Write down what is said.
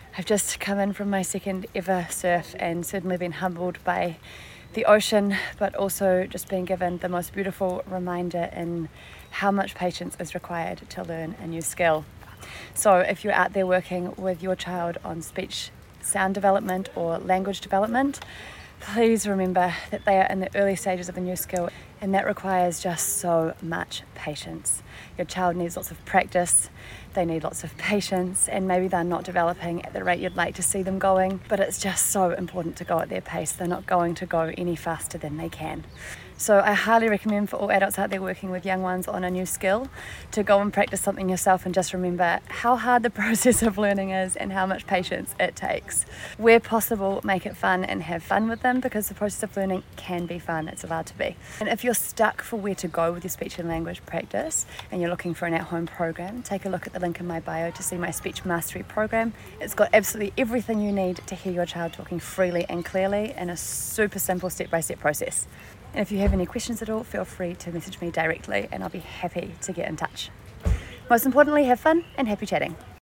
I've just come in from my second ever surf and certainly been humbled by the ocean, but also just being given the most beautiful reminder in how much patience is required to learn a new skill. So if you're out there working with your child on speech sound development or language development, please remember that they are in the early stages of a new skill, and that requires just so much patience. Your child needs lots of practice, they need lots of patience, and maybe they're not developing at the rate you'd like to see them going, but it's just so important to go at their pace. They're not going to go any faster than they can. So I highly recommend for all adults out there working with young ones on a new skill to go and practice something yourself and just remember how hard the process of learning is and how much patience it takes. Where possible, make it fun and have fun with them, because the process of learning can be fun. It's allowed to be. And if you're stuck for where to go with your speech and language practice and you're looking for an at-home program, take a look at the link in my bio to see my speech mastery program. It's got absolutely everything you need to hear your child talking freely and clearly in a super simple step-by-step process. And if you have any questions at all, feel free to message me directly and I'll be happy to get in touch. Most importantly, have fun and happy chatting.